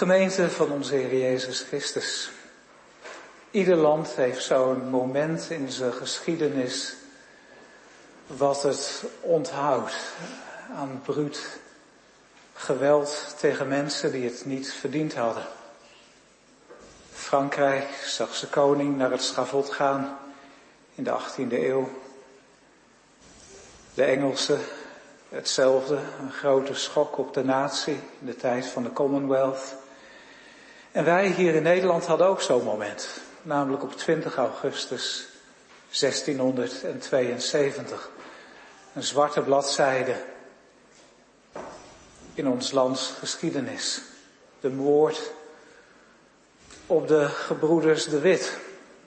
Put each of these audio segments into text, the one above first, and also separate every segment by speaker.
Speaker 1: Gemeente van onze Heer Jezus Christus. Ieder land heeft zo'n moment in zijn geschiedenis wat het onthoudt aan bruut geweld tegen mensen die het niet verdiend hadden. Frankrijk zag zijn koning naar het schavot gaan in de 18e eeuw. De Engelsen hetzelfde, een grote schok op de natie in de tijd van de Commonwealth. En wij hier in Nederland hadden ook zo'n moment, namelijk op 20 augustus 1672. Een zwarte bladzijde in ons lands geschiedenis. De moord op de gebroeders de Wit.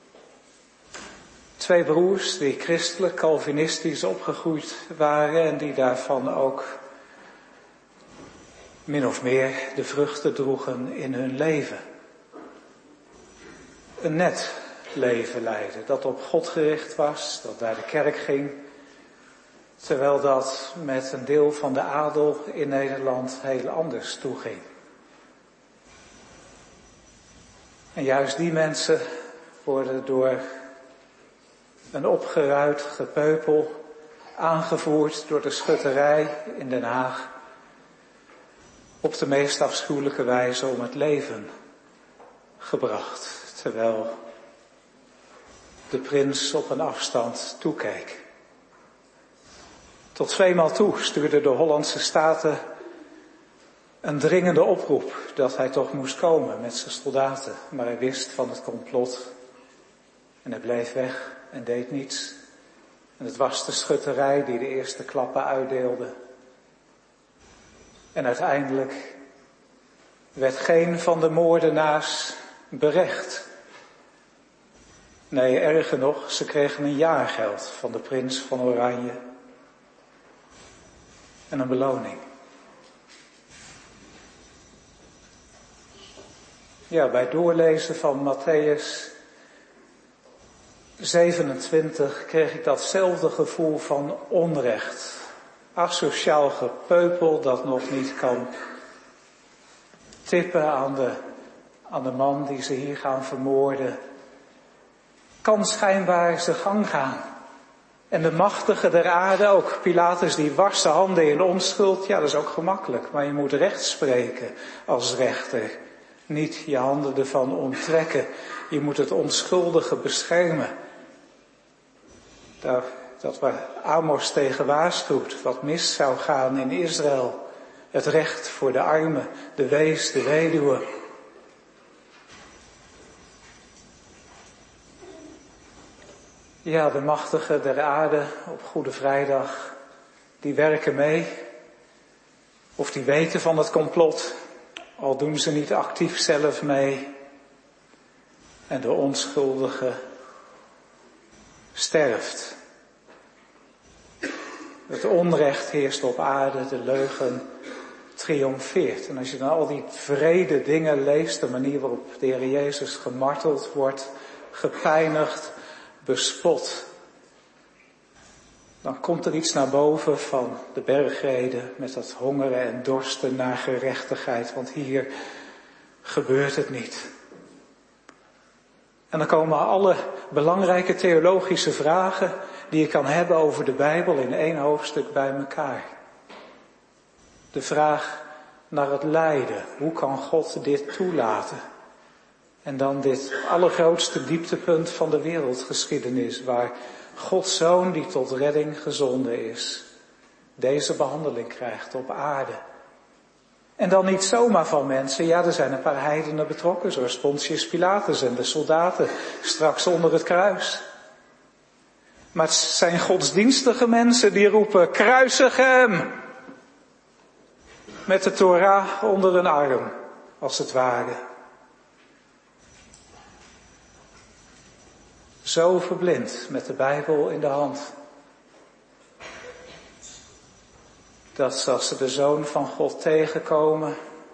Speaker 1: 2 broers die christelijk, calvinistisch opgegroeid waren en die daarvan ook min of meer de vruchten droegen in hun leven. Een net leven leiden, dat op God gericht was, dat naar de kerk ging, terwijl dat met een deel van de adel in Nederland heel anders toeging. En juist die mensen worden door een opgeruid gepeupel, aangevoerd door de schutterij in Den Haag, op de meest afschuwelijke wijze om het leven gebracht, terwijl de prins op een afstand toekeek. Tot 2 maal toe stuurde de Hollandse Staten een dringende oproep dat hij toch moest komen met zijn soldaten, maar hij wist van het complot en hij bleef weg en deed niets. En het was de schutterij die de eerste klappen uitdeelde. En uiteindelijk werd geen van de moordenaars berecht. Nee, erger nog, ze kregen een jaargeld van de prins van Oranje. En een beloning. Ja, bij doorlezen van Mattheüs 27 kreeg ik datzelfde gevoel van onrecht. Asociaal gepeupel dat nog niet kan tippen aan de man die ze hier gaan vermoorden. Kan schijnbaar zijn gang gaan. En de machtige der aarde, ook Pilatus die wast zijn handen in onschuld. Ja, dat is ook gemakkelijk, maar je moet recht spreken als rechter. Niet je handen ervan onttrekken. Je moet het onschuldige beschermen. Dat waar Amos tegen waarschuwt, wat mis zou gaan in Israël. Het recht voor de armen, de wees, de weduwe. Ja, de machtigen der aarde op Goede Vrijdag, die werken mee. Of die weten van het complot, al doen ze niet actief zelf mee. En de onschuldige sterft. Het onrecht heerst op aarde, de leugen triomfeert. En als je dan al die wrede dingen leest, de manier waarop de Heer Jezus gemarteld wordt, gepijnigd, bespot, dan komt er iets naar boven van de bergreden met dat hongeren en dorsten naar gerechtigheid, want hier gebeurt het niet. En dan komen alle belangrijke theologische vragen die je kan hebben over de Bijbel in 1 hoofdstuk bij elkaar. De vraag naar het lijden. Hoe kan God dit toelaten? En dan dit allergrootste dieptepunt van de wereldgeschiedenis, waar Gods Zoon die tot redding gezonden is, deze behandeling krijgt op aarde. En dan niet zomaar van mensen, ja, er zijn een paar heidenen betrokken, zoals Pontius Pilatus en de soldaten straks onder het kruis. Maar het zijn godsdienstige mensen die roepen, kruisig hem! Met de Torah onder hun arm, als het ware. Zo verblind met de Bijbel in de hand. Dat als ze de Zoon van God tegenkomen,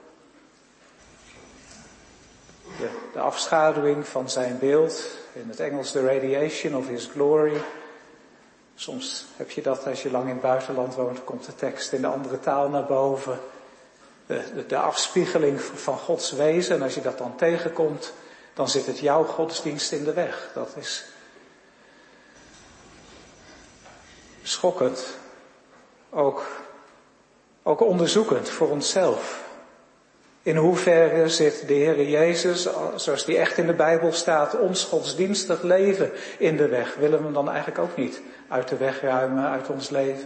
Speaker 1: de afschaduwing van zijn beeld, in het Engels the radiation of his glory. Soms heb je dat als je lang in het buitenland woont, komt de tekst in de andere taal naar boven. de afspiegeling van Gods wezen. En als je dat dan tegenkomt, dan zit het jouw godsdienst in de weg. Dat is schokkend. Ook onderzoekend voor onszelf. In hoeverre zit de Heer Jezus, zoals die echt in de Bijbel staat, ons godsdienstig leven in de weg? Willen we hem dan eigenlijk ook niet uit de weg ruimen, uit ons leven?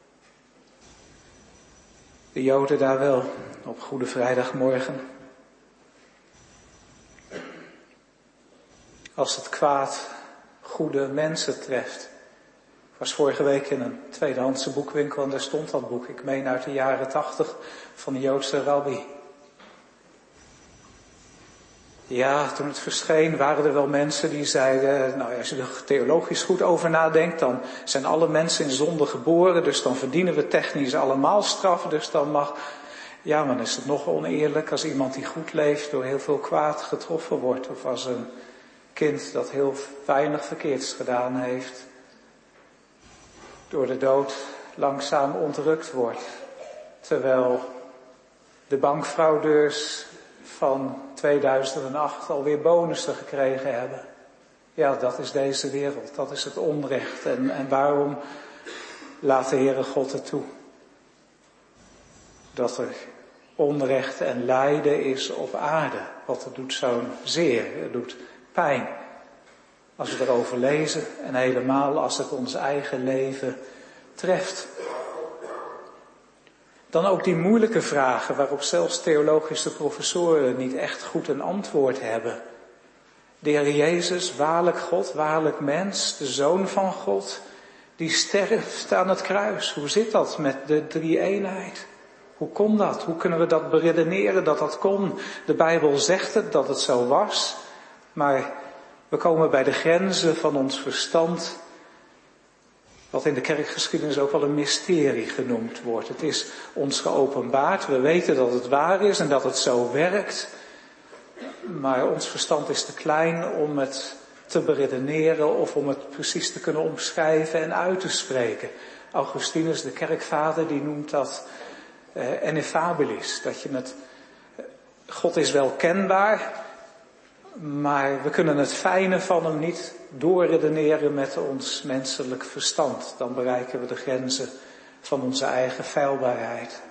Speaker 1: De Joden daar wel, op Goede Vrijdagmorgen. Als het kwaad goede mensen treft. Ik was vorige week in een tweedehandse boekwinkel en daar stond dat boek. Ik meen uit de jaren 80 van de Joodse rabbi. Ja, toen het verscheen waren er wel mensen die zeiden, nou als je er theologisch goed over nadenkt, dan zijn alle mensen in zonde geboren, dus dan verdienen we technisch allemaal straf, dus dan mag, ja, maar dan is het nog oneerlijk als iemand die goed leeft door heel veel kwaad getroffen wordt, of als een kind dat heel weinig verkeerds gedaan heeft, door de dood langzaam ontrukt wordt, terwijl de bankfraudeurs van 2008 alweer bonussen gekregen hebben. Ja, dat is deze wereld, dat is het onrecht. En waarom laat de Heere God het toe? Dat er onrecht en lijden is op aarde. Want het doet zo'n zeer, het doet pijn. Als we erover lezen en helemaal als het ons eigen leven treft. Dan ook die moeilijke vragen waarop zelfs theologische professoren niet echt goed een antwoord hebben. De Heer Jezus, waarlijk God, waarlijk mens, de Zoon van God, die sterft aan het kruis. Hoe zit dat met de drie-eenheid? Hoe kon dat? Hoe kunnen we dat beredeneren dat dat kon? De Bijbel zegt het, dat het zo was, maar we komen bij de grenzen van ons verstand, wat in de kerkgeschiedenis ook wel een mysterie genoemd wordt. Het is ons geopenbaard, we weten dat het waar is en dat het zo werkt. Maar ons verstand is te klein om het te beredeneren of om het precies te kunnen omschrijven en uit te spreken. Augustinus, de kerkvader, die noemt dat ineffabilis. Dat je het, God is wel kenbaar, maar we kunnen het fijne van hem niet doorredeneren met ons menselijk verstand. Dan bereiken we de grenzen van onze eigen feilbaarheid.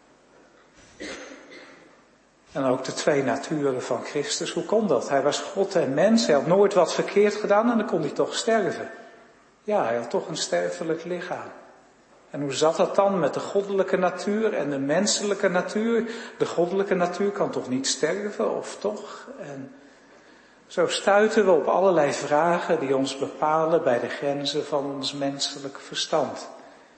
Speaker 1: En ook de twee naturen van Christus, hoe kon dat? Hij was God en mens, hij had nooit wat verkeerd gedaan en dan kon hij toch sterven. Ja, hij had toch een sterfelijk lichaam. En hoe zat dat dan met de goddelijke natuur en de menselijke natuur? De goddelijke natuur kan toch niet sterven, of toch? En zo stuiten we op allerlei vragen die ons bepalen bij de grenzen van ons menselijk verstand.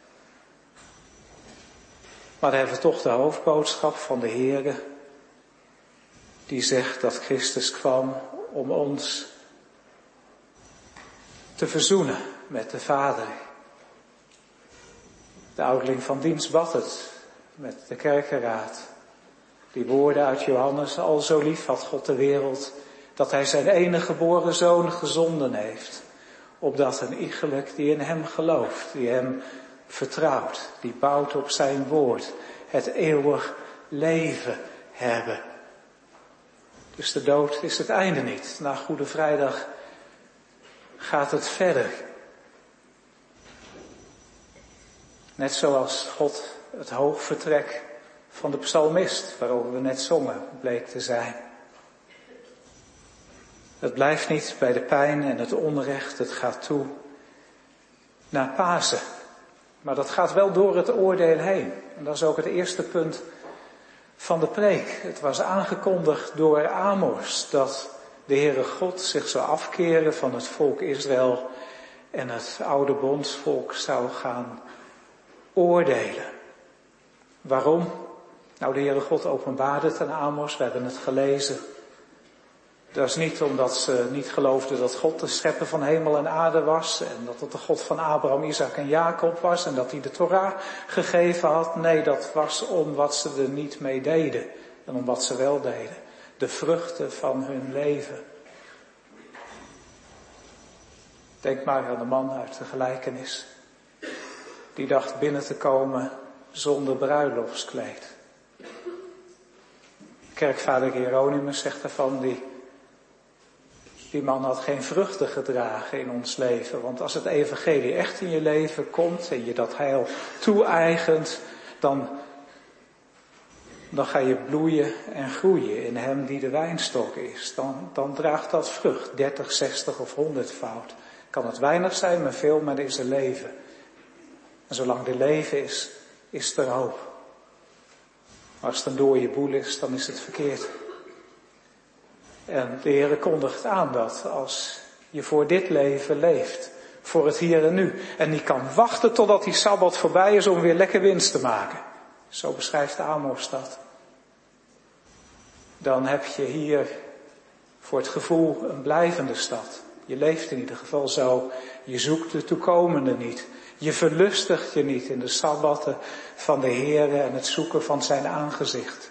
Speaker 1: Maar dan hebben we toch de hoofdboodschap van de Heere, die zegt dat Christus kwam om ons te verzoenen met de Vader. De ouderling van dienst bad het met de kerkenraad. Die woorden uit Johannes, al zo lief had God de wereld, dat hij zijn enige geboren zoon gezonden heeft. Opdat een iegelijk die in hem gelooft, die hem vertrouwt, die bouwt op zijn woord, het eeuwig leven hebben. Dus de dood is het einde niet. Na Goede Vrijdag gaat het verder. Net zoals God het hoogvertrek van de psalmist, waarover we net zongen, bleek te zijn. Het blijft niet bij de pijn en het onrecht, het gaat toe naar Pasen. Maar dat gaat wel door het oordeel heen. En dat is ook het eerste punt van de preek. Het was aangekondigd door Amos dat de Heere God zich zou afkeren van het volk Israël en het oude bondsvolk zou gaan oordelen. Waarom? Nou, de Heere God openbaarde het aan Amos, we hebben het gelezen. Dat is niet omdat ze niet geloofden dat God de schepper van hemel en aarde was en dat het de God van Abraham, Isaac en Jacob was en dat hij de Torah gegeven had. Nee, dat was om wat ze er niet mee deden en om wat ze wel deden. De vruchten van hun leven. Denk maar aan de man uit de gelijkenis. Die dacht binnen te komen zonder bruiloftskleed. Kerkvader Hieronymus zegt daarvan, die man had geen vruchten gedragen in ons leven. Want als het evangelie echt in je leven komt en je dat heil toe-eigent, dan ga je bloeien en groeien in hem die de wijnstok is. Dan draagt dat vrucht, 30, 60 of 100-fout. Kan het weinig zijn, maar veel, maar er is er leven. En zolang er leven is er hoop. Maar als het een dode boel is, dan is het verkeerd. En de Heere kondigt aan dat als je voor dit leven leeft, voor het hier en nu, en niet kan wachten totdat die Sabbat voorbij is om weer lekker winst te maken. Zo beschrijft Amos dat. Dan heb je hier voor het gevoel een blijvende stad. Je leeft in ieder geval zo. Je zoekt de toekomende niet. Je verlustigt je niet in de sabbatten van de Heere en het zoeken van zijn aangezicht.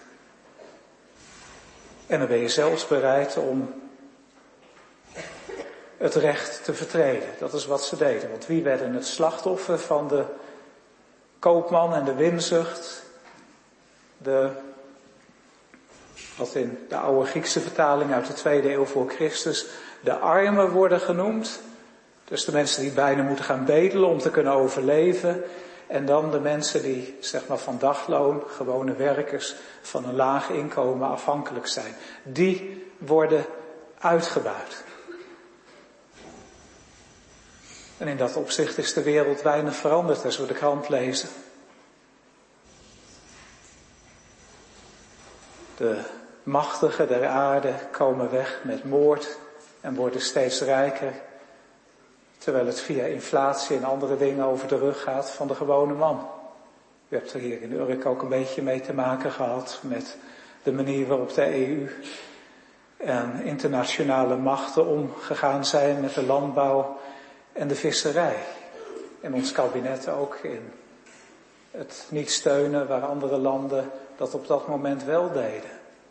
Speaker 1: En dan ben je zelfs bereid om het recht te vertreden. Dat is wat ze deden. Want wie werden het slachtoffer van de koopman en de winzucht? Wat in de oude Griekse vertaling uit de 2e eeuw voor Christus de armen worden genoemd. Dus de mensen die bijna moeten gaan bedelen om te kunnen overleven. En dan de mensen die, zeg maar, van dagloon, gewone werkers, van een laag inkomen afhankelijk zijn. Die worden uitgebuit. En in dat opzicht is de wereld weinig veranderd als we de krant lezen. De machtigen der aarde komen weg met moord en worden steeds rijker. Terwijl het via inflatie en andere dingen over de rug gaat van de gewone man. U hebt er hier in Urk ook een beetje mee te maken gehad met de manier waarop de EU en internationale machten omgegaan zijn met de landbouw en de visserij. En ons kabinet ook in het niet steunen waar andere landen dat op dat moment wel deden.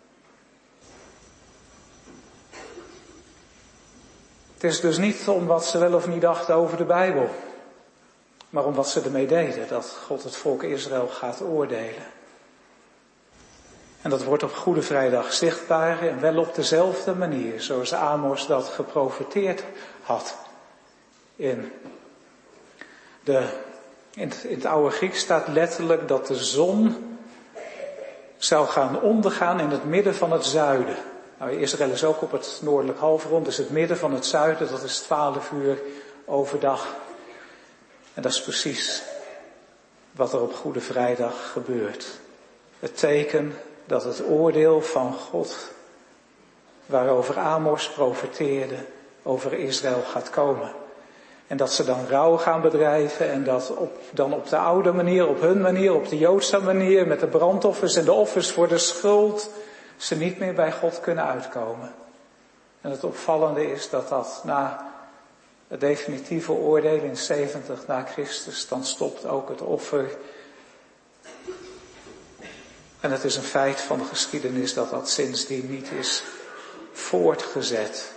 Speaker 1: Het is dus niet om wat ze wel of niet dachten over de Bijbel, maar om wat ze ermee deden, dat God het volk Israël gaat oordelen. En dat wordt op Goede Vrijdag zichtbaar en wel op dezelfde manier, zoals Amos dat geprofeteerd had. In het oude Grieks staat letterlijk dat de zon zou gaan ondergaan in het midden van het zuiden. Nou, Israël is ook op het noordelijk halfrond, dus het midden van het zuiden, dat is 12 uur overdag. En dat is precies wat er op Goede Vrijdag gebeurt. Het teken dat het oordeel van God, waarover Amos profeteerde, over Israël gaat komen. En dat ze dan rouw gaan bedrijven en dat dan op de oude manier, op hun manier, op de Joodse manier, met de brandoffers en de offers voor de schuld, ze niet meer bij God kunnen uitkomen. En het opvallende is dat na het definitieve oordeel in 70 na Christus, dan stopt ook het offer. En het is een feit van de geschiedenis dat sindsdien niet is voortgezet.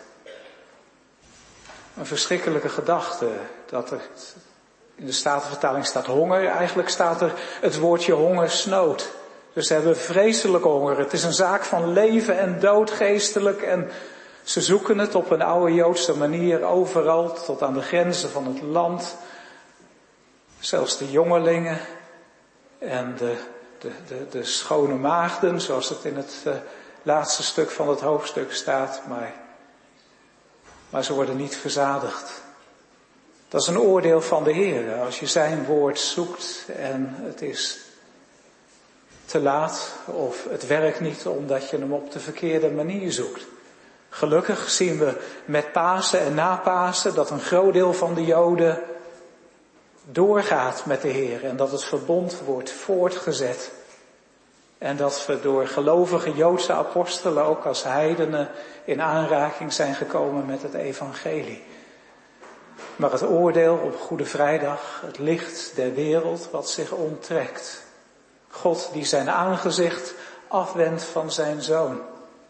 Speaker 1: Een verschrikkelijke gedachte dat er in de Statenvertaling staat honger. Eigenlijk staat er het woordje hongersnood. Dus ze hebben vreselijke honger. Het is een zaak van leven en dood geestelijk. En ze zoeken het op een oude Joodse manier overal tot aan de grenzen van het land. Zelfs de jongelingen en de schone maagden, zoals het in het laatste stuk van het hoofdstuk staat. Maar ze worden niet verzadigd. Dat is een oordeel van de Heer. Als je zijn woord zoekt en het is te laat of het werkt niet omdat je hem op de verkeerde manier zoekt. Gelukkig zien we met Pasen en na Pasen dat een groot deel van de Joden doorgaat met de Heer en dat het verbond wordt voortgezet. En dat we door gelovige Joodse apostelen ook als heidenen in aanraking zijn gekomen met het evangelie. Maar het oordeel op Goede Vrijdag, het licht der wereld wat zich onttrekt. God die zijn aangezicht afwendt van zijn zoon.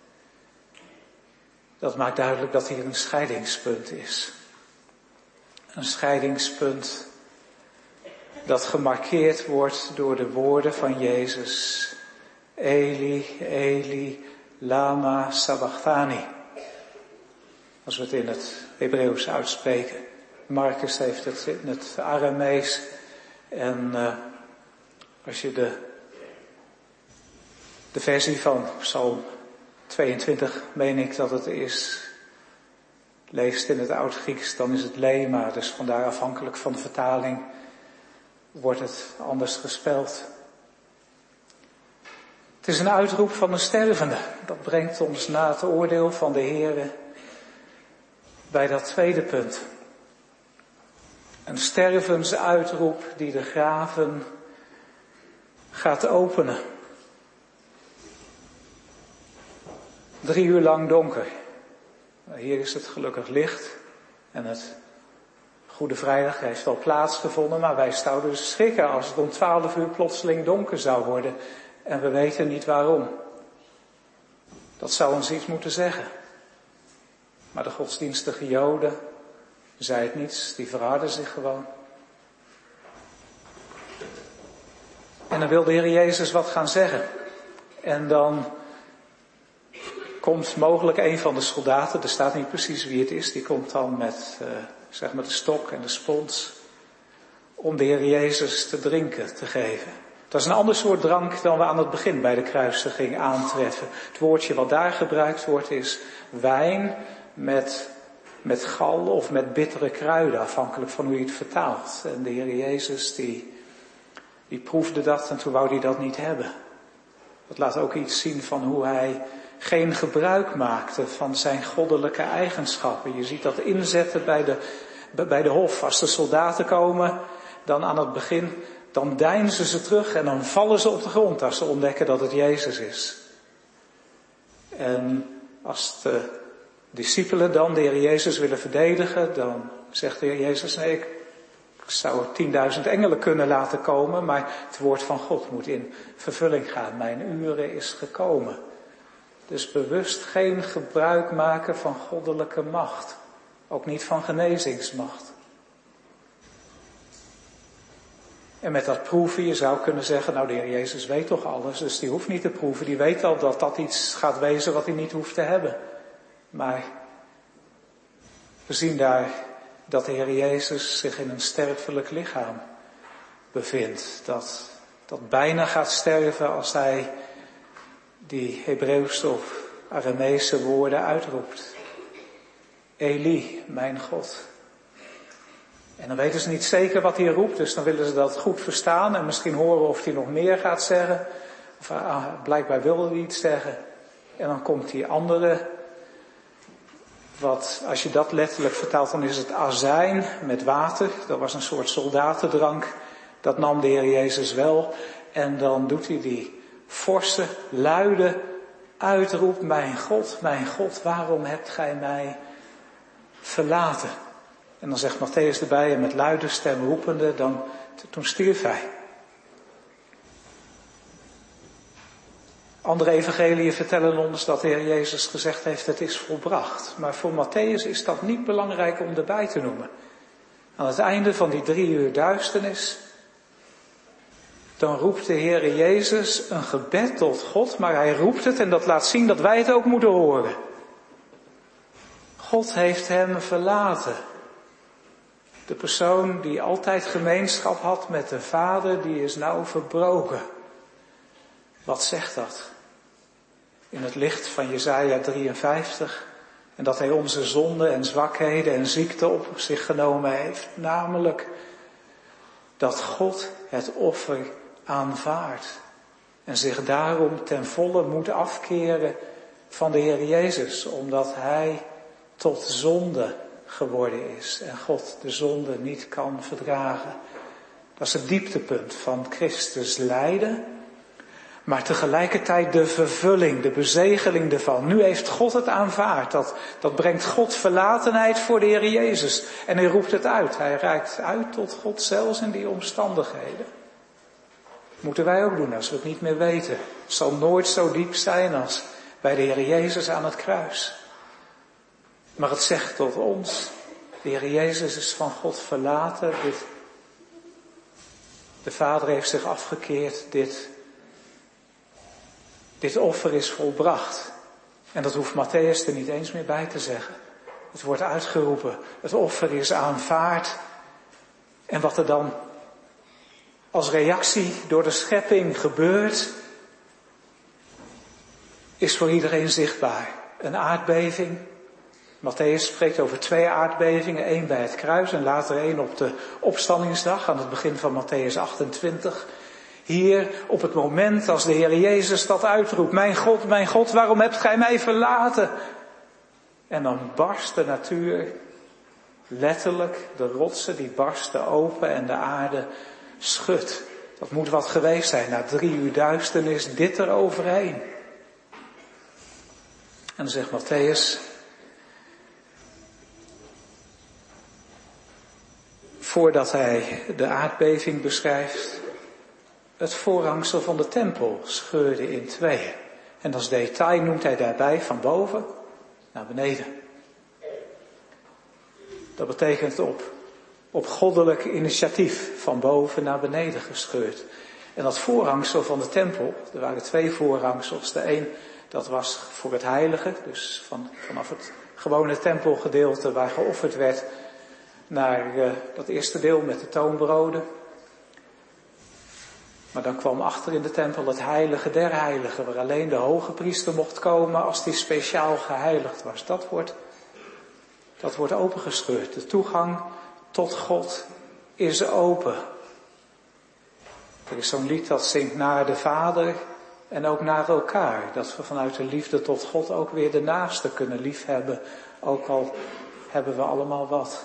Speaker 1: Dat maakt duidelijk dat hier een scheidingspunt is. Een scheidingspunt dat gemarkeerd wordt door de woorden van Jezus. Eli, Eli, lama sabachthani. Als we het in het Hebreeuws uitspreken. Marcus heeft het in het Aramees. En als je de versie van Psalm 22, meen ik dat het is, leest in het Oud-Grieks, dan is het lema. Dus vandaar afhankelijk van de vertaling wordt het anders gespeld. Het is een uitroep van een stervende. Dat brengt ons na het oordeel van de Heere bij dat tweede punt. Een stervensuitroep die de graven gaat openen. 3 uur lang donker. Hier is het gelukkig licht. En het Goede Vrijdag heeft al plaatsgevonden. Maar wij zouden dus schrikken als het om 12 uur plotseling donker zou worden. En we weten niet waarom. Dat zou ons iets moeten zeggen. Maar de godsdienstige Joden zei het niets. Die verharden zich gewoon. En dan wil de Heer Jezus wat gaan zeggen. En dan komt mogelijk een van de soldaten, er staat niet precies wie het is, die komt dan met de stok en de spons om de Heer Jezus te drinken te geven. Dat is een ander soort drank dan we aan het begin bij de kruisiging aantreffen. Het woordje wat daar gebruikt wordt is wijn met gal of met bittere kruiden, afhankelijk van hoe je het vertaalt. En de Heer Jezus die proefde dat en toen wou hij dat niet hebben. Dat laat ook iets zien van hoe hij geen gebruik maakte van zijn goddelijke eigenschappen. Je ziet dat inzetten bij de hof. Als de soldaten komen, dan aan het begin, dan deinzen ze terug en dan vallen ze op de grond als ze ontdekken dat het Jezus is. En als de discipelen dan de Heer Jezus willen verdedigen, dan zegt de Heer Jezus, nee, ik zou 10.000 engelen kunnen laten komen, maar het woord van God moet in vervulling gaan. Mijn uren is gekomen. Dus bewust geen gebruik maken van goddelijke macht. Ook niet van genezingsmacht. En met dat proeven, je zou kunnen zeggen, nou de Heer Jezus weet toch alles, dus die hoeft niet te proeven. Die weet al dat dat iets gaat wezen wat hij niet hoeft te hebben. Maar we zien daar dat de Heer Jezus zich in een sterfelijk lichaam bevindt. Dat bijna gaat sterven als hij die Hebreeuwse of Arameese woorden uitroept. Eli, mijn God. En dan weten ze niet zeker wat hij roept, dus dan willen ze dat goed verstaan en misschien horen of hij nog meer gaat zeggen. Of blijkbaar wilde hij iets zeggen. En dan komt die andere, wat als je dat letterlijk vertaalt, dan is het azijn met water. Dat was een soort soldatendrank. Dat nam de Heer Jezus wel. En dan doet hij die forse, luide uitroep, mijn God, waarom hebt gij mij verlaten? En dan zegt Matthäus erbij, en met luide stem roepende, toen stierf hij. Andere evangeliën vertellen ons dat de Heer Jezus gezegd heeft, het is volbracht. Maar voor Matthäus is dat niet belangrijk om erbij te noemen. Aan het einde van die 3 uur duisternis, dan roept de Heer Jezus een gebed tot God, maar hij roept het en dat laat zien dat wij het ook moeten horen. God heeft hem verlaten. De persoon die altijd gemeenschap had met de Vader, die is nou verbroken. Wat zegt dat? In het licht van Jesaja 53. En dat hij onze zonden en zwakheden en ziekte op zich genomen heeft. Namelijk dat God het offer aanvaardt. En zich daarom ten volle moet afkeren van de Heer Jezus. Omdat hij tot zonde geworden is. En God de zonde niet kan verdragen. Dat is het dieptepunt van Christus lijden. Maar tegelijkertijd de vervulling, de bezegeling ervan. Nu heeft God het aanvaard. Dat brengt God verlatenheid voor de Heer Jezus. En hij roept het uit. Hij reikt uit tot God zelfs in die omstandigheden. Moeten wij ook doen als we het niet meer weten. Het zal nooit zo diep zijn als bij de Heer Jezus aan het kruis. Maar het zegt tot ons. De Heer Jezus is van God verlaten. De Vader heeft zich afgekeerd. Dit offer is volbracht. En dat hoeft Mattheüs er niet eens meer bij te zeggen. Het wordt uitgeroepen, het offer is aanvaard. En wat er dan als reactie door de schepping gebeurt, is voor iedereen zichtbaar. Een aardbeving. Mattheüs spreekt over 2 aardbevingen. 1 bij het kruis en later 1 op de opstandingsdag aan het begin van Mattheüs 28. Hier op het moment als de Heer Jezus dat uitroept. Mijn God, waarom hebt gij mij verlaten? En dan barst de natuur, letterlijk, de rotsen die barsten open en de aarde schudt. Dat moet wat geweest zijn. Na 3 uur duisternis dit er overheen. En dan zegt Mattheüs, voordat hij de aardbeving beschrijft, het voorhangsel van de tempel scheurde in 2. En als detail noemt hij daarbij van boven naar beneden. Dat betekent op goddelijk initiatief van boven naar beneden gescheurd. En dat voorhangsel van de tempel, er waren 2 voorhangsels. De een, dat was voor het heilige, dus vanaf het gewone tempelgedeelte waar geofferd werd, naar dat eerste deel met de toonbroden. Maar dan kwam achter in de tempel het heilige der heiligen, waar alleen de hoge priester mocht komen als die speciaal geheiligd was. Dat wordt opengescheurd. De toegang tot God is open. Er is zo'n lied dat zingt naar de Vader en ook naar elkaar. Dat we vanuit de liefde tot God ook weer de naaste kunnen liefhebben, ook al hebben we allemaal wat.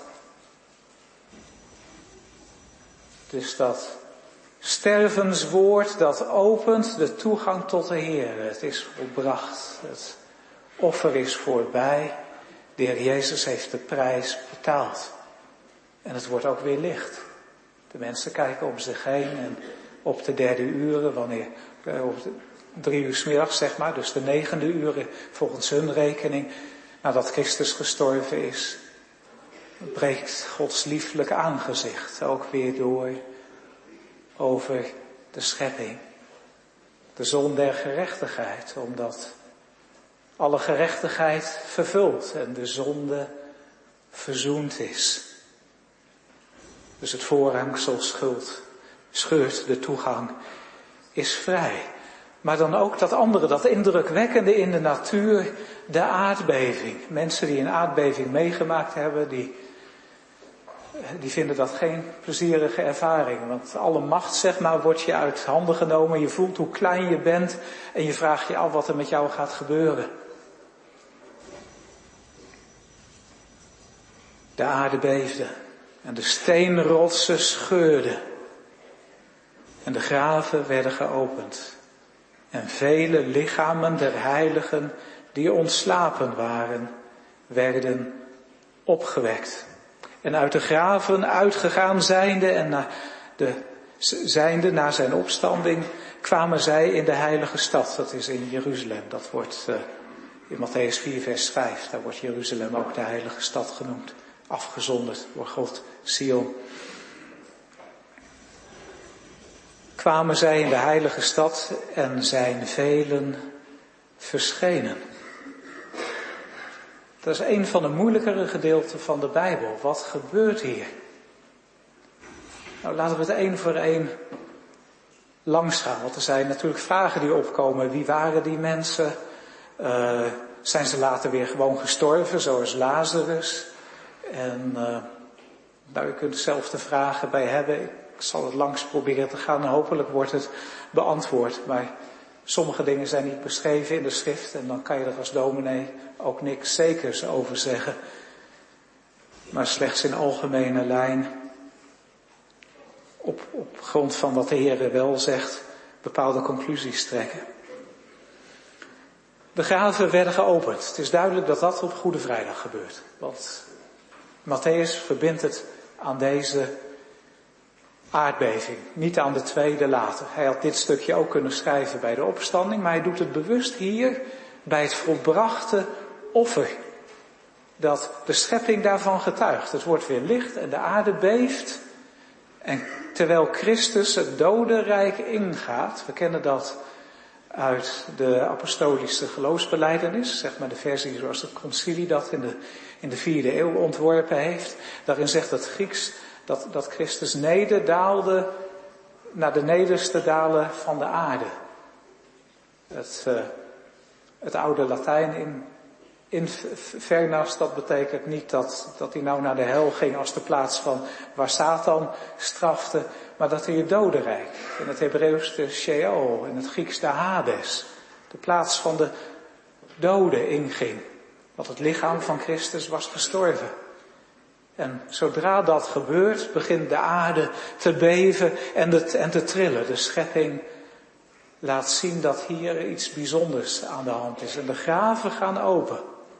Speaker 1: Dus dat stervenswoord dat opent de toegang tot de Heer. Het is volbracht. Het offer is voorbij. De Heer Jezus heeft de prijs betaald. En het wordt ook weer licht. De mensen kijken om zich heen en op de 3e uren, op de 3 uur 's middags zeg maar, dus de 9e uren volgens hun rekening, nadat Christus gestorven is, breekt Gods lieflijk aangezicht ook weer door over de schepping. De zon der gerechtigheid, omdat alle gerechtigheid vervuld en de zonde verzoend is. Dus het voorhangsel scheurt, de toegang is vrij. Maar dan ook dat andere, dat indrukwekkende in de natuur, de aardbeving. Mensen die een aardbeving meegemaakt hebben, die vinden dat geen plezierige ervaring. Want alle macht, zeg maar, wordt je uit handen genomen. Je voelt hoe klein je bent en je vraagt je af wat er met jou gaat gebeuren. De aarde beefde en de steenrotsen scheurden. En de graven werden geopend. En vele lichamen der heiligen die ontslapen waren, werden opgewekt. En uit de graven uitgegaan zijnde en na zijn opstanding kwamen zij in de heilige stad. Dat is in Jeruzalem. Dat wordt in Mattheüs 4 vers 5. Daar wordt Jeruzalem ook de heilige stad genoemd. Afgezonderd door God, Sion. Kwamen zij in de heilige stad en zijn velen verschenen. Dat is een van de moeilijkere gedeelten van de Bijbel. Wat gebeurt hier? Nou, laten we het 1 voor 1 langs gaan. Want er zijn natuurlijk vragen die opkomen. Wie waren die mensen? Zijn ze later weer gewoon gestorven, zoals Lazarus? En u kunt er zelf de vragen bij hebben. Ik zal het langs proberen te gaan en hopelijk wordt het beantwoord. Maar sommige dingen zijn niet beschreven in de schrift en dan kan je er als dominee ook niks zekers over zeggen. Maar slechts in algemene lijn, op grond van wat de Heer wel zegt, bepaalde conclusies trekken. De graven werden geopend. Het is duidelijk dat dat op Goede Vrijdag gebeurt. Want Mattheüs verbindt het aan deze aardbeving, niet aan de tweede later. Hij had dit stukje ook kunnen schrijven bij de opstanding, maar hij doet het bewust hier bij het volbrachte offer. Dat de schepping daarvan getuigt. Het wordt weer licht en de aarde beeft. En terwijl Christus het dodenrijk ingaat, we kennen dat uit de apostolische geloofsbelijdenis, zeg maar de versie zoals het concilie dat in de 4e eeuw ontworpen heeft. Daarin zegt het Grieks dat Christus nederdaalde naar de nederste dalen van de aarde. Het oude Latijn in Vernas, dat betekent niet dat hij nou naar de hel ging als de plaats van waar Satan strafte, maar dat hij het dodenrijk, in het Hebreeuws de Sheol, in het Grieks de Hades, de plaats van de doden inging. Want het lichaam van Christus was gestorven. En zodra dat gebeurt, begint de aarde te beven en te trillen. De schepping laat zien dat hier iets bijzonders aan de hand is. En de graven gaan open.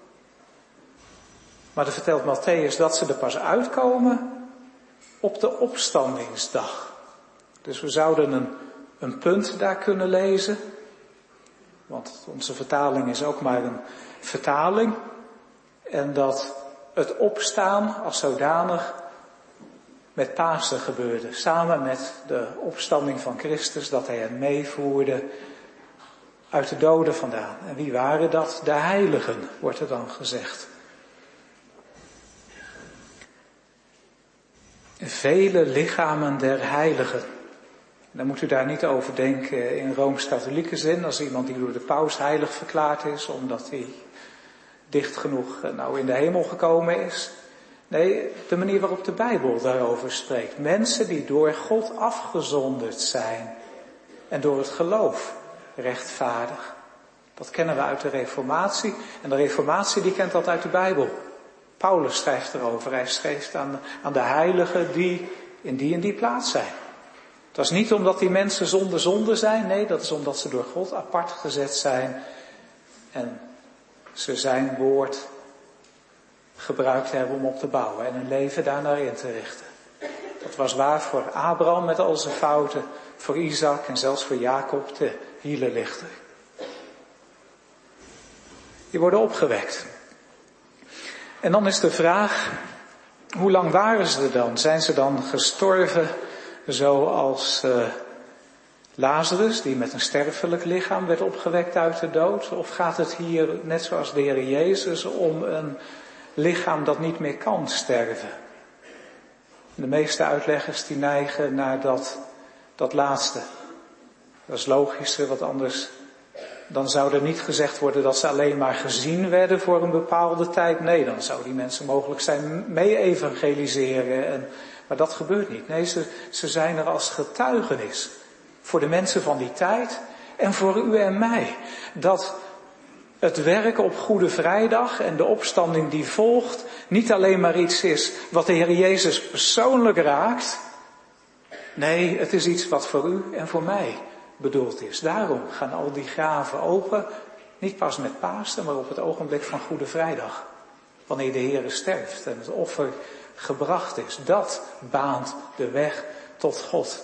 Speaker 1: Maar dan vertelt Mattheüs dat ze er pas uitkomen op de opstandingsdag. Dus we zouden een punt daar kunnen lezen. Want onze vertaling is ook maar een vertaling. En dat het opstaan als zodanig met Pasen gebeurde. Samen met de opstanding van Christus, dat hij hen meevoerde uit de doden vandaan. En wie waren dat? De heiligen, wordt er dan gezegd. Vele lichamen der heiligen. Dan moet u daar niet over denken in Rooms-katholieke zin, als iemand die door de paus heilig verklaard is, omdat hij dicht genoeg nou in de hemel gekomen is. Nee, de manier waarop de Bijbel daarover spreekt. Mensen die door God afgezonderd zijn en door het geloof rechtvaardig. Dat kennen we uit de Reformatie en de Reformatie die kent dat uit de Bijbel. Paulus schrijft erover, hij schreef aan de heiligen die in die en die plaats zijn. Het was niet omdat die mensen zonder zonde zijn, nee, dat is omdat ze door God apart gezet zijn en ze zijn woord gebruikt hebben om op te bouwen en hun leven daarnaar in te richten. Dat was waar voor Abraham met al zijn fouten, voor Isaac en zelfs voor Jacob de wielenlichter. Die worden opgewekt. En dan is de vraag, hoe lang waren ze er dan? Zijn ze dan gestorven zoals Lazarus, die met een sterfelijk lichaam werd opgewekt uit de dood? Of gaat het hier, net zoals de Heer Jezus, om een lichaam dat niet meer kan sterven? De meeste uitleggers die neigen naar dat laatste. Dat is logischer, want anders dan zou er niet gezegd worden dat ze alleen maar gezien werden voor een bepaalde tijd. Nee, dan zouden die mensen mogelijk zijn mee evangeliseren. Maar dat gebeurt niet. Nee, ze zijn er als getuigenis voor de mensen van die tijd en voor u en mij. Dat het werk op Goede Vrijdag en de opstanding die volgt niet alleen maar iets is wat de Heer Jezus persoonlijk raakt. Nee, het is iets wat voor u en voor mij bedoeld is. Daarom gaan al die graven open, niet pas met Pasen, maar op het ogenblik van Goede Vrijdag. Wanneer de Heer sterft en het offer gebracht is. Dat baant de weg tot God.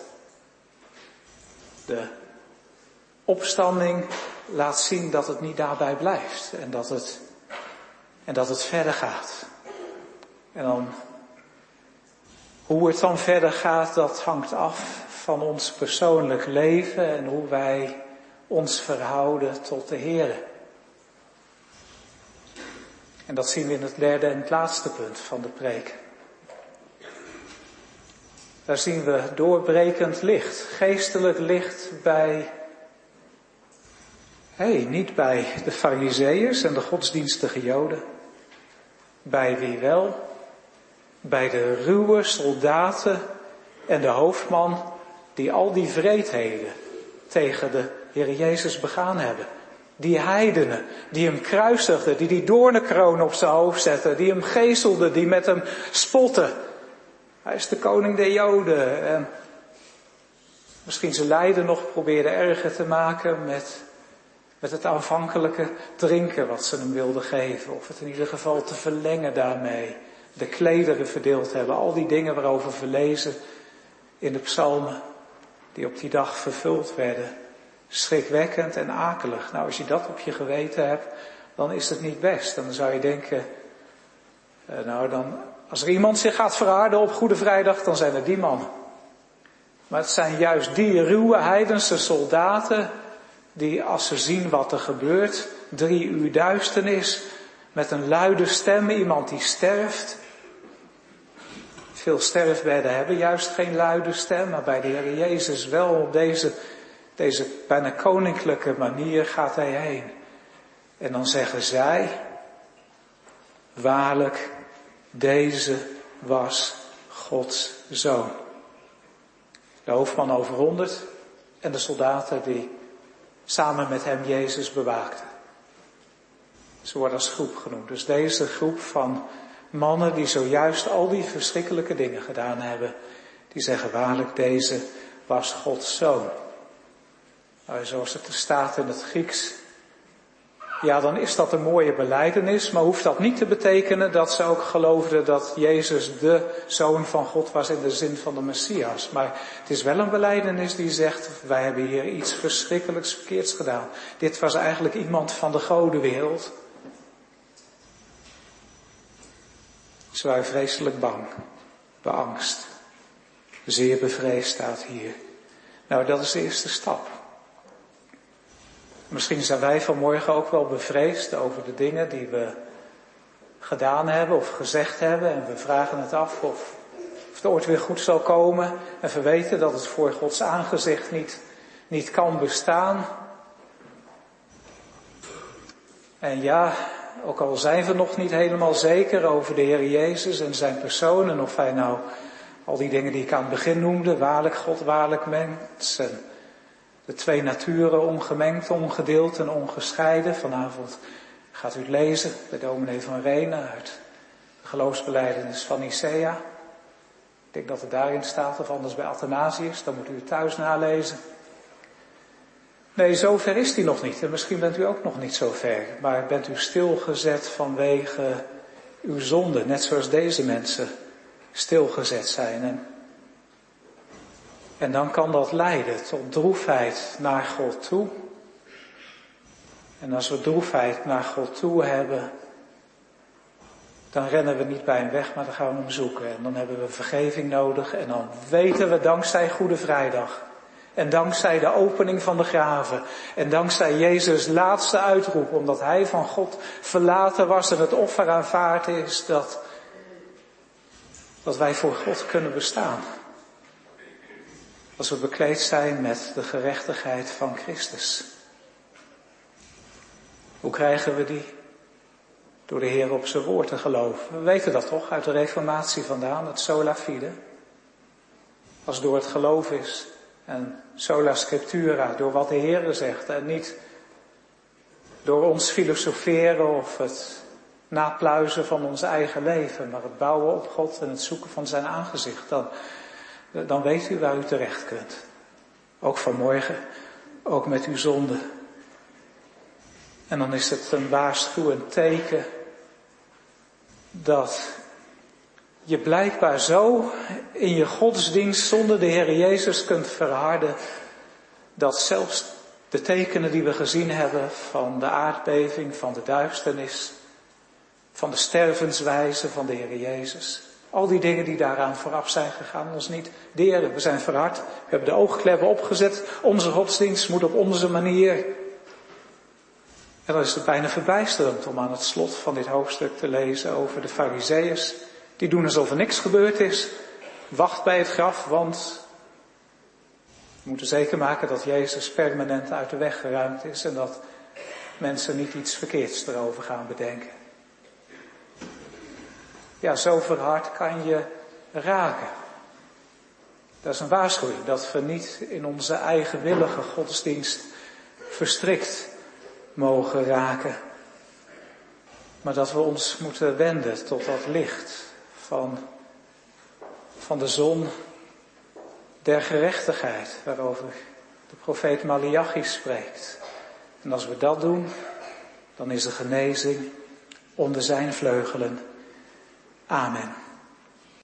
Speaker 1: De opstanding laat zien dat het niet daarbij blijft en dat het verder gaat. En dan, hoe het dan verder gaat, dat hangt af van ons persoonlijk leven en hoe wij ons verhouden tot de Heer. En dat zien we in het derde en het laatste punt van de preek. Daar zien we doorbrekend licht, geestelijk licht niet bij de Farizeeërs en de godsdienstige Joden. Bij wie wel? Bij de ruwe soldaten en de hoofdman die al die wreedheden tegen de Heer Jezus begaan hebben. Die heidenen, die hem kruisigden, die doornenkroon op zijn hoofd zetten, die hem geeselden, die met hem spotten. Hij is de koning der Joden. En misschien zijn lijden nog probeerden erger te maken met het aanvankelijke drinken wat ze hem wilden geven. Of het in ieder geval te verlengen daarmee. De klederen verdeeld hebben. Al die dingen waarover we lezen in de psalmen. Die op die dag vervuld werden. Schrikwekkend en akelig. Nou, als je dat op je geweten hebt, dan is het niet best. Dan zou je denken, als er iemand zich gaat verharden op Goede Vrijdag, dan zijn het die mannen. Maar het zijn juist die ruwe heidense soldaten die als ze zien wat er gebeurt, 3 uur duisternis, met een luide stem, iemand die sterft. Veel sterfbedden hebben juist geen luide stem, maar bij de Heer Jezus wel op deze bijna koninklijke manier gaat hij heen. En dan zeggen zij, waarlijk, deze was Gods Zoon. De hoofdman overhonderd en de soldaten die samen met hem Jezus bewaakten. Ze worden als groep genoemd. Dus deze groep van mannen die zojuist al die verschrikkelijke dingen gedaan hebben, die zeggen waarlijk, deze was Gods Zoon. Nou, zoals het er staat in het Grieks, ja, dan is dat een mooie belijdenis, maar hoeft dat niet te betekenen dat ze ook geloofden dat Jezus de Zoon van God was in de zin van de Messias. Maar het is wel een belijdenis die zegt, wij hebben hier iets verschrikkelijks verkeerds gedaan. Dit was eigenlijk iemand van de godenwereld. Ze waren vreselijk bang, beangst, zeer bevreesd staat hier. Nou, dat is de eerste stap. Misschien zijn wij vanmorgen ook wel bevreesd over de dingen die we gedaan hebben of gezegd hebben. En we vragen het af of het ooit weer goed zal komen. En we weten dat het voor Gods aangezicht niet kan bestaan. En ja, ook al zijn we nog niet helemaal zeker over de Heer Jezus en zijn persoon. En of hij nou al die dingen die ik aan het begin noemde, waarlijk God, waarlijk mens. En de 2 naturen ongemengd, ongedeeld en ongescheiden. Vanavond gaat u het lezen bij dominee van Renen uit de geloofsbelijdenis van Nicea. Ik denk dat het daarin staat, of anders bij Athanasius, dan moet u het thuis nalezen. Nee, zover is hij nog niet. En misschien bent u ook nog niet zo ver. Maar bent u stilgezet vanwege uw zonde, net zoals deze mensen stilgezet zijn. En dan kan dat leiden tot droefheid naar God toe. En als we droefheid naar God toe hebben, dan rennen we niet bij hem weg, maar dan gaan we hem zoeken. En dan hebben we vergeving nodig. En dan weten we dankzij Goede Vrijdag. En dankzij de opening van de graven. En dankzij Jezus' laatste uitroep, omdat hij van God verlaten was en het offer aanvaard is, dat wij voor God kunnen bestaan. Als we bekleed zijn met de gerechtigheid van Christus. Hoe krijgen we die? Door de Heer op zijn woord te geloven. We weten dat toch uit de Reformatie vandaan, het sola fide. Als het door het geloof is. En sola scriptura, door wat de Heer zegt. En niet door ons filosoferen of het napluizen van ons eigen leven. Maar het bouwen op God en het zoeken van zijn aangezicht. Dan weet u waar u terecht kunt. Ook vanmorgen, ook met uw zonde. En dan is het een waarschuwend teken dat je blijkbaar zo in je godsdienst zonder de Heer Jezus kunt verharden, dat zelfs de tekenen die we gezien hebben van de aardbeving, van de duisternis, van de stervenswijze van de Heer Jezus, al die dingen die daaraan vooraf zijn gegaan, ons niet deren. We zijn verhard, we hebben de oogkleppen opgezet, onze godsdienst moet op onze manier. En dan is het bijna verbijsterend om aan het slot van dit hoofdstuk te lezen over de Farizeeërs. Die doen alsof er niks gebeurd is. Wacht bij het graf, want we moeten zeker maken dat Jezus permanent uit de weg geruimd is. En dat mensen niet iets verkeerds erover gaan bedenken. Ja, zo verhard kan je raken. Dat is een waarschuwing, dat we niet in onze eigenwillige godsdienst verstrikt mogen raken. Maar dat we ons moeten wenden tot dat licht van de zon der gerechtigheid, waarover de profeet Maleachi spreekt. En als we dat doen, dan is de genezing onder zijn vleugelen. Amen.